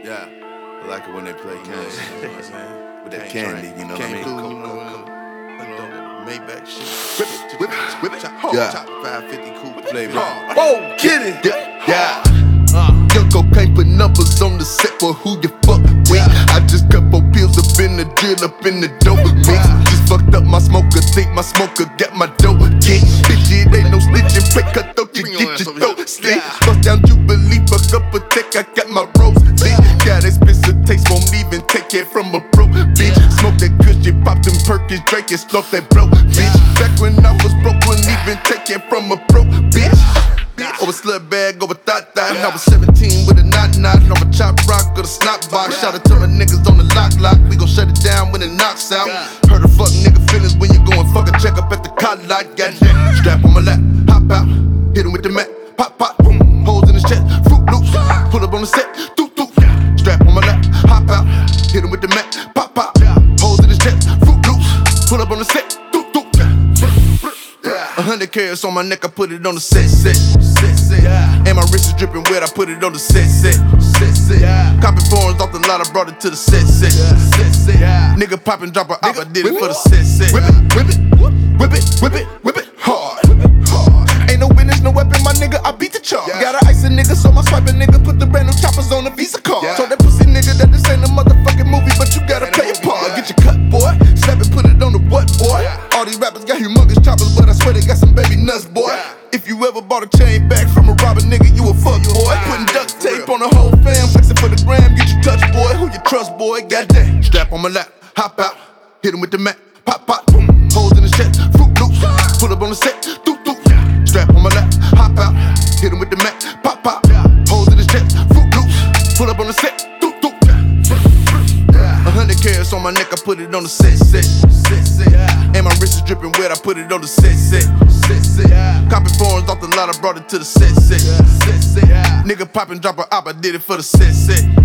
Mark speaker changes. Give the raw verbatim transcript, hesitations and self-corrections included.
Speaker 1: Yeah, I like it when they play games, you know what I'm saying? With that candy, you know what I mean?
Speaker 2: Through, you know, you know, Maybach shit.
Speaker 1: Whip it, whip it, whip it.
Speaker 2: Chop,
Speaker 1: Yeah.
Speaker 2: chop, five fifty coupe.
Speaker 1: Play
Speaker 2: Hard.
Speaker 1: ball. Oh, get it. Yeah. yeah.
Speaker 2: Uh,
Speaker 3: Young cocaine put numbers on the set for who you fuck with. I just cut four pills up in the drill, up in the dope mix. Just fucked up my smoker, think my smoker got my dope kick. Bitch, it ain't no snitching, pick cut throat, you
Speaker 2: Bring
Speaker 3: get
Speaker 2: your ass
Speaker 3: your
Speaker 2: over
Speaker 3: throat
Speaker 2: here.
Speaker 3: slit.
Speaker 2: Yeah.
Speaker 3: Bust down Jubilee, fuck up a tech, I got my rose lit. Got expensive taste, won't even take it from a broke bitch. Smoke that cushion, pop them Perkins, drink and stuff that blow, bitch. Back when I was broke, wouldn't even take it from a broke bitch. Over slut bag, over thought thought. I was seventeen with a knot knot. Over chop rock or the snot box. Shout out to my niggas on the lock lock. We gon' shut it down when it knocks out. Heard a fuck nigga feelings when you go and fuck a check up at the cot lot. Goddamn, strap on my lap, hop out, hit him with the mat, pop pop, boom, holes in his chest, fruit loops, pull up on the set, doo doo. Strap on my lap, hop out, hit him with the mat, pop pop, holes in his chest, fruit loops, pull up on the set, doo doo. A hundred carats on my neck, I put it on the set, set, set, set. Yeah. And my wrist is dripping wet, I put it on the set, set, set, set. Yeah. Copy forms off the lot, I brought it to the set, set, yeah. set, set. Yeah. Nigga pop and drop a op, I did it for the set, set. Whip it, whip it, whip it, whip it, whip it hard. hard. Ain't no witness, no weapon, my nigga, I beat the charge. Yeah. Gotta ice a nigga, so my swiping nigga put the brand new choppers on the Visa card. Yeah. Told that pussy nigga that this ain't a motherfucking movie, but you gotta play a part. Yeah. Get your cut, boy. Slap it, put it on the what, boy? Yeah. All these rappers got humongous choppers, but I swear they got some baby nuts, boy. Yeah. If you ever bought a chain back from a robber, nigga, you a fuck boy. Putting duct tape on the whole fam, flexing for the gram, get you touch, boy. Who you trust, boy? Goddamn. Strap on my lap, hop out, hit him with the mat, pop pop, boom, holes in the chest, fruit loops, pull up on the set, doo doo. Strap on my lap, hop out, hit him with the mat, pop pop, holes in his chest, fruit loops, pull up on the set, doo doo. A hundred carats on my neck, I put it on the set, set, set, set. And my wrist is dripping wet, I put it on the set, set, set, set. Copy forms off the lot, I brought it to the set, set, set, set. Nigga pop and drop a op, I did it for the set, set.